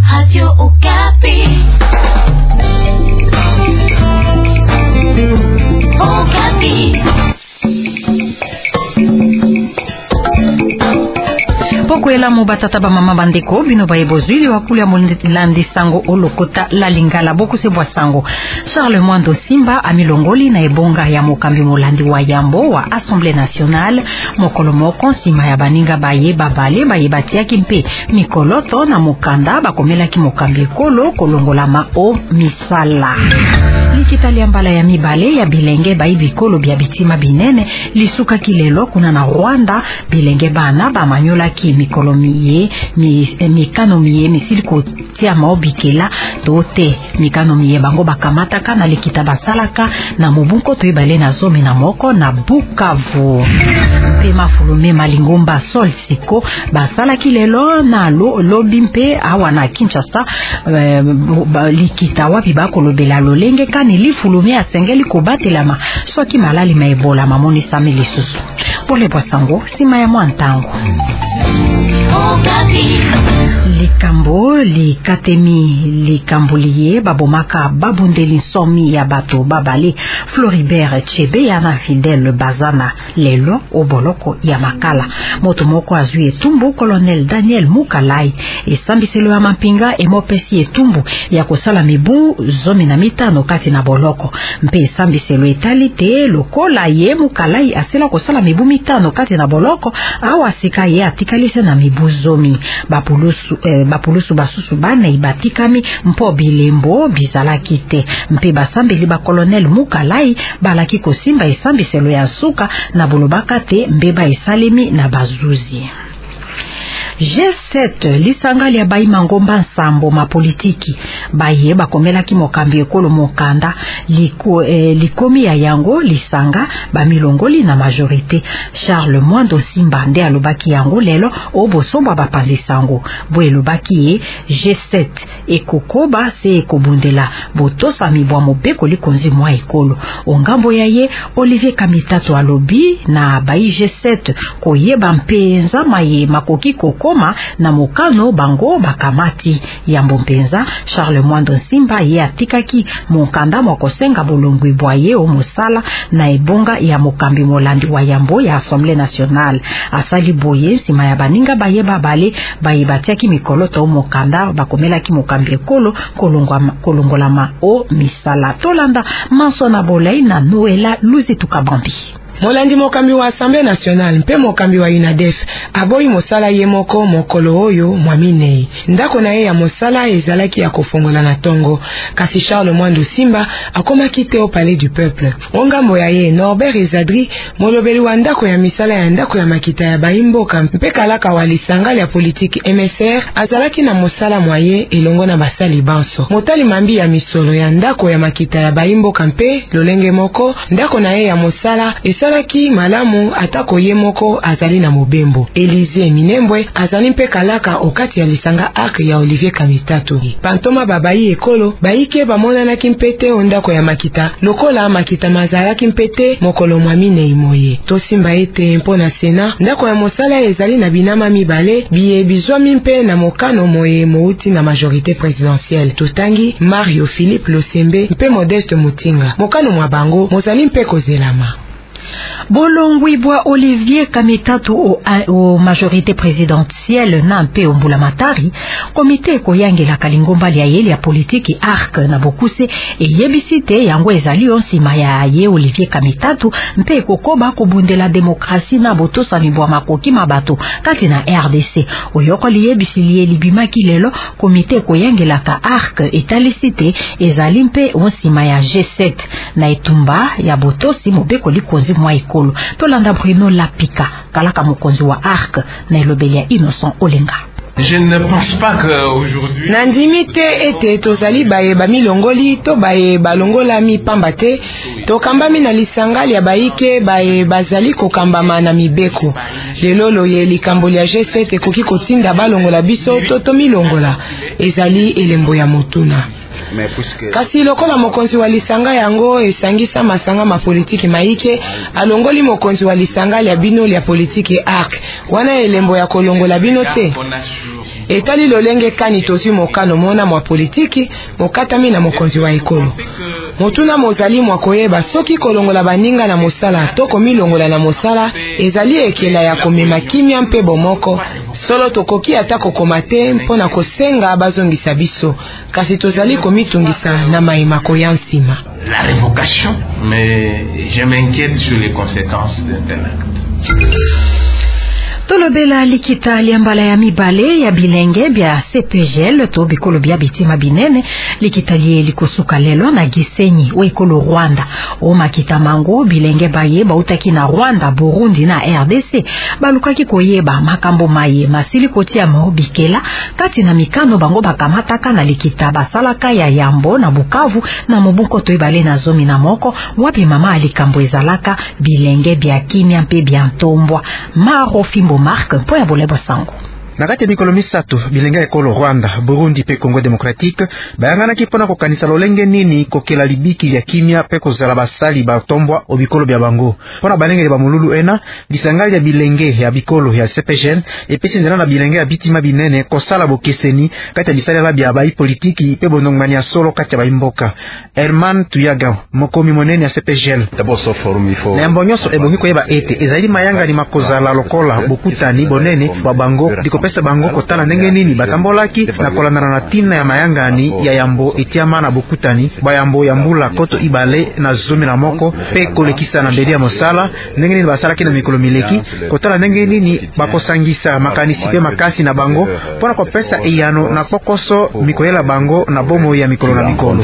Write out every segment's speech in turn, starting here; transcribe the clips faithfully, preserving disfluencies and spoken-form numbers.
Radio Okapi. Okapi. Poko ela mubatata ba mama bandeko bino ba ebozuli wakulu ya molandi sango olokota la lingala boku se boisango. Charles Mwando Simba amilongoli na ebonga ya mokambi molandi wa yambo wa Assemblée nationale mokolo moko nsima ya baninga baye babale baye batia kimpe mikoloto na mokanda bakomela ki mokambi ekolo kolongola ma o misala. Likitalia mbala ya mibale ya bilenge bayi bikolo bya bitima binene lisuka kilelo kuna na Rwanda bilenge bana ba manyola ki mikolo miye mi mikano miye misili ko tia maobikela tote mikano miye bango bakamata kana likita basalaka na mobunko to ibale na zome na moko na Bukavu. Pema fulume malingomba sol siko basala kilelo na lo lobimpe awa na Kinshasa eh, likita wapi bakolobela lolenge kani lifulume asengeli kobatelama soki malali maebola mamoni sameli susu pole boisango sima ya mwantango. Likambo likatemi likambuliye babomaka babundeli somi ya bato babale Floribert Chebe ya na Fidel Bazana lelo oboloko ya makala moto moko azui etumbu Colonel Daniel Mukalai esambiselo ya mampinga emopesi etumbu ya kosala mibu zomi na mitano kati na boloko mpe esambiselo etalite lokola ye Mukalai asela kosala mibu mitano kati na boloko awa sika ye atikalise na mibu zomi bapulusu eh, bapulusu basusu bana ibatikami mpo bilembo bizalaki te mpe basambeli ba Colonel Mukalai balaki kosimba esambiselo ya suka na bolobaka te mbeba esalemi na bazuzi. G sept lisanga ya bayi mangomba nsambo ma politiki baye bakomela ki mokambi ekolo mokanda liko eh, likomi ya yango lisanga ba milongoli na majorité. Charles Mwando Simba nde alobaki yango lelo obosomba bapanzi sango bo elobaki G sept ekokoba se ekobundela botosa mibwa mobeko likonzi mwa ekolo ongambo ya ye Olivier Kamitato alobi na bayi G sept koyeba mpenza maye makoki koko na mokano bango bakamati ya mpenza. Charles Mwando Simba ye atikaki mokanda mokosenga bolongwi bwaye o musala na ebonga ya mokambi molandi wa yambo ya Assemblée nationale asali boye sima ya baninga baye babale baye batiaki mikoloto mokanda bakomela ki mokambi ekolo kolongwa kolongolama o misala tolanda manso na bolai na Noela Luzi Tukabambi. Molandi mokambi wa Assemblée nationale mpe mokambi wa UNADEF aboyi mosala ye moko mokolo oyo mwaminei ndako na ye ya mosala ezalaki ya kofongola na tongo kasi Charles Mwando Simba akomaki te au palais du peuple. Ongambo ya ye Norbert Ezadri molobeli wa ndako ya misala ya ndako ya makita ya baimboka mpe kalaka wa lisanga ya politique M S R azalaki na mosala mwaye elongo na basali banso motali mambi ya misolo ya ndako ya makita ya baimboka mpe lolenge moko ndako na ye ya mosala esa Salaki malamu atako ye moko azali na mobembo. Elize Minembwe azali mpe kalaka okati ya lisanga arc ya Olivier Kamitato. Pantoma babayi ekolo bayike bamona kimpete ondako ya makita lokola makita mazala kimpete mokolo mwamine imoye. Tosimba ete mpona sena ndako ya mosala ezali na binama mibale biye bizwami mpe na mokano moye mouti na majorité présidentielle. Totangi Mario Philippe Losembe mpe Modeste Mutinga. Mokano mwa bango mozali mpe kozelama. Bolongwi bwa Olivier Kamitato o, o majorité présidentielle na mpe ombula matari komite koyangela kalingomba ya yeli ya politiki arc na bokuse e yebisite yango ezali onsima ya ye Olivier Kamitato mpe kokoba kobundela demokrasi na botosa mibwa makoki mabato kati na R D C oyoko liyebisili libimaki lelo komite koyangela ka arc etalisite ezali mpe onsima ya G sept na etumba ya botosi mobeko likonzi mwa ikolo tolanda Bruno Lapika kalaka mokonzi wa arc na elobelia Innocent Olenga. Je ne pense pas qu'aujourd'hui Nandimite ete tozali baye bamilongoli to baye balongola mi pambate to kambami na lisangali ya baike baye bazali kokambama na mibeko lelolo ye likamboli ya G sept ekoki kotinda balongola biso to to milongola ezali elembo ya motuna. Kasi lokola mokonzi wa lisanga yango esangisa masanga ma politiki maike alongoli mokonzi wa lisanga ya bino ya politiki arc wana elembo ya kolongola bino te etali lolenge kani tozi mokano mona mwa politiki mokatami na mokonzi wa ekolo. Motuna mozali mwa koyeba soki kolongola baninga na mosala to komilongola na mosala ezali ekela ya komema kimia mpe bomoko. Solo tokoki ata kokoma te mpona kosenga bazongisa biso kasi tozali komitungisa na mayema koya nsima. La révocation, mais je m'inquiète sur les conséquences d'un tel acte. Tolobela likita liambala ya mibale ya bilenge bya C P G L to bikolo bya bitima binene likita liye likosuka lelo na Gisenyi we ekolo Rwanda o makita mango bilenge baye bautaki na Rwanda, Burundi na R D C balukaki koyeba makambo maye masili kotia mobikela kati na mikano bango bakamataka na likita basalaka ya Yambo na Bukavu na Mobuko to ibale na zomi na moko wapi mama alikambo ezalaka bilenge bya kimia mpe bya ntombwa Maro Fimbo Marque po ya bolebo sango. Nakati mikolo misato bilenga ekolo Rwanda, Burundi pe Congo Democratique bayangana kipona ko kanisa lolenge nini kokela libiki lya kimia pe kozala basali ba tombwa obikolo bya bango. Pona balenge ba mululu ena lisangali ya bilenge ya bikolo ya C P G L epesi nzela na bilenge ya bitima binene kosala bokeseni kati ya bisali la bya bai politiki pe bonongmani ya solo kati ya baimboka. Herman Tuyaga mokomi monene ya C P G L na mbonyoso ebongi koyeba ete ezali mayanga ni makozala lokola bokutani bonene ba bango diko pesa bango kotala ndenge nini batambolaki na kolandana na tina ya mayangani ya Yambo etiama na bokutani ba Yambo yambula koto ibale na zomi na moko pe kolekisa na mbeli ya mosala ndenge nini basalaki na mikolo mileki kotala ndenge nini bakosangisa makanisi pe makasi na bango pona kopesa eyano na pokoso mikoyela bango na bomo ya mikolo na mikolo.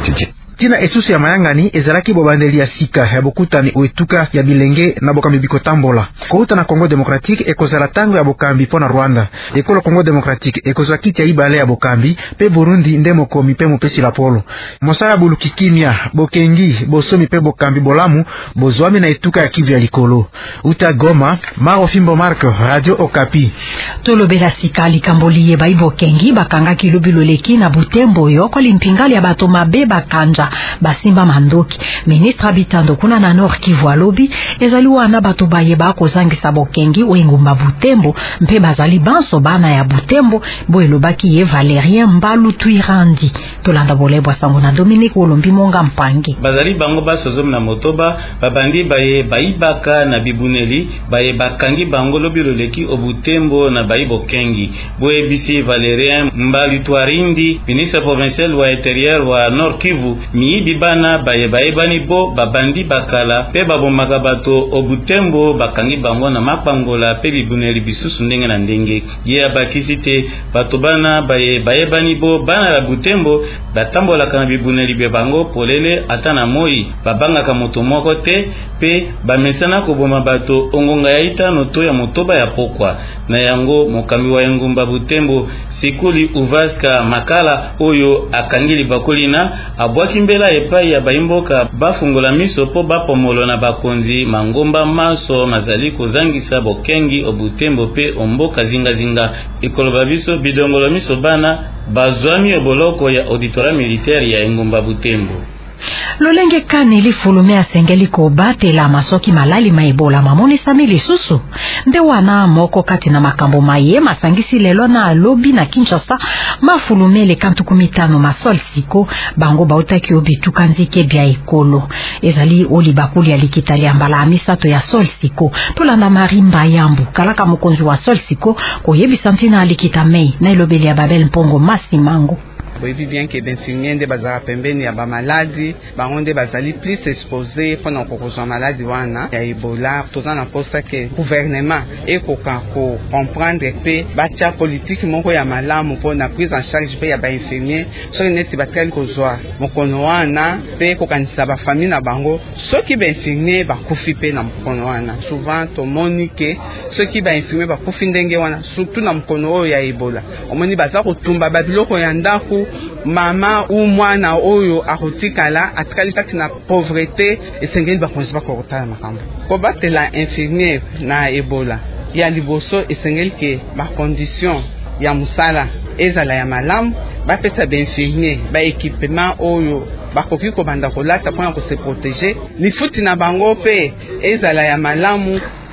Tina esusu ya mayangani ezalaki bobandeli ya sika ya bokutani oetuka ya bilenge na bokambi bikotambola. Kouta na Congo Democratique ekozala tango ya bokambi pona Rwanda. Ekolo Congo Democratique ekozala kiti ya ibale ya bokambi pe Burundi nde mokomi pe mopesi la polo. Mosala buluki kimia, bokengi, bosomi pe bokambi bolamu, bozwami na etuka ya Kivu ya likolo. Uta Goma, Maro Fimbo Marque, Radio Okapi. Tolobela sika likamboli ye baibo kengi bakanga kilubilo leki na Butembo yo kwa limpingali ya bato mabe bakanja basimba mandoki. Ministra Bitando kuna na Nord Kivu alobi ezali wana bato baye bako zangisa bokengi wengumba Butembo mpe bazali banso bana ya Butembo bo elobaki ye Valerien Mbalu Tuirandi. Tolanda bolebwa sango na Dominique Olombi Monga Mpangi. Bazali bango basozom na motoba babandi baye baibaka na bibuneli baye bakangi bango lobilo leki obutembo na baibo kengi bo ebisi Valerien Mbalu Tuirandi ministre provincial wa intérieur wa Nord Kivu miibi bana baye baye bani bo babandi bakala pe babomaka bato obutembo bakangi bango na mapangola pe bibuneli bisusu ndenge na ndenge ye abakisi te bato bana baye baye bani bo bana la Butembo batambolaka na bibuneli be bango polele ata na moi babangaka moto moko te pe bamesana koboma bato ongonga ya itano to ya motoba ya pokwa na yango mokambi wa engumba Butembo Sikuli Uvaska Makala oyo akangili bakolina abwaki mbela epai ya baimboka bafungola miso po bapomolo na bakonzi mangomba maso mazali kozangisa bokengi obutembo pe omboka zinga zinga ikoloba biso bidongolo miso bana bazwami oboloko ya auditora militaire ya engumba Butembo. Lolenge kane li fulume asengeli ko batela masoki malali maibola mamoni samili susu nde wana moko kati na makambo maye masangisi lelo na lobi na Kinshasa mafulume le kantu kumitano masol siko bango bautaki obituka nzike bya ekolo ezali oli bakuli ya likitali ambala misato ya sol siko tolanda marimba yambu kalaka mokonzi wa sol siko koyebi santina likita mei na ilobeli ya Babel Mpongo Masimango. Boyebi bien que benfirmier nde bazala pembeni ya ba maladi bango nde bazali plus exposé pona kokozwa maladi wana ya Ebola toza na posa ke gouvernement ekoka ko comprendre pe batia politique moko ya malamu pona prise en charge pe ya ba infirmier soki neti batkali kozwa mokono wana pe kokanisa ba famille na bango soki ba infirmier bakufi pe na mokono wana souvent tomoni ke soki ba infirmier bakufi ndenge wana surtout na mokono oyo ya Ebola omoni baza kotumba babiloko ya ndako mama ou mwana oyo akotikala atikali kati na pauvreté esengeli bakonzi bakokotala makambo ko batela infirmier na Ebola ya liboso esengeli ke ba condition ya musala ezala ya malamu bapesa ba infirmier ba équipement oyo bakoki ko banda kolata pona ko se protéger lifuti na bango pe ezala ya malamu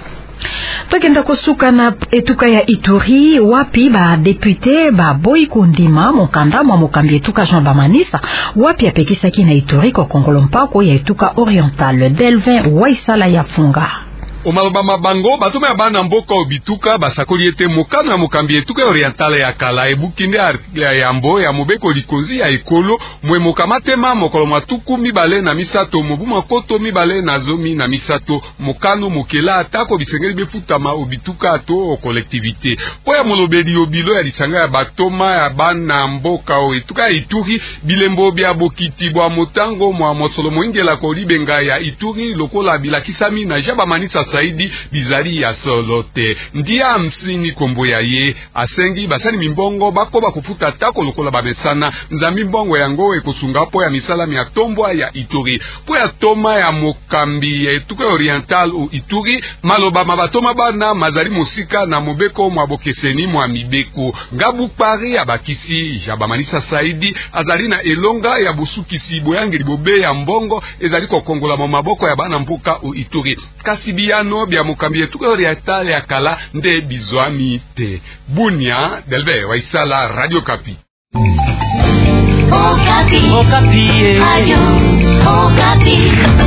Tokenda kosuka na etuka ya Ituri wapi ba député ba boy kundima mokanda mwa mokambi etuka Jean Bamanisa wapi apekisaki na Ituri ko Kongolo mpako ya etuka oriental Delvin Waisala ya funga. Omaloba mabango batuma ya bana mboka obituka basakoli ete mokano ya mokambi etuka orientale ya kala ebukinde ya yambo ya mobeko likozi ya ekolo mwe mokamatema mokolo matuku mibale na misato mobu makoto mibale na zomi na misato mokano mokela atako bisengeli befutama obituka ato o collectivité po ya molobeli obilo ya lisanga ya batoma ya bana mboka o etuka ya Ituri bilembo bya bokiti bwa motango mwa mosolo moingela ko libenga ya Ituri lokola bilakisami na Jean Bamanisa Saidi bizali ya solote ndia msini kombo ya ye asengi basani mimbongo bako bakufuta tako lokola babesana nzambi mbongo yango ekosungapo ya misala ya tombwa ya Ituri po ya toma ya mokambi ya etuka oriental u Ituri maloba mabatoma bana mazali musika na mobeko mwa bokeseni mwa mibeko ngabu pari ya bakisi Jean Bamanisa Saidi azali na elonga ya busukisi boyangi libobe ya mbongo ezali ko kongola mo maboko ya bana mbuka u Ituri kasibia no bia mokambi etuka orientale ya kala nde bizwami te. Bunia Delvin Waisala, Radio Kapi. Okapi. Okapi. Radio Okapi.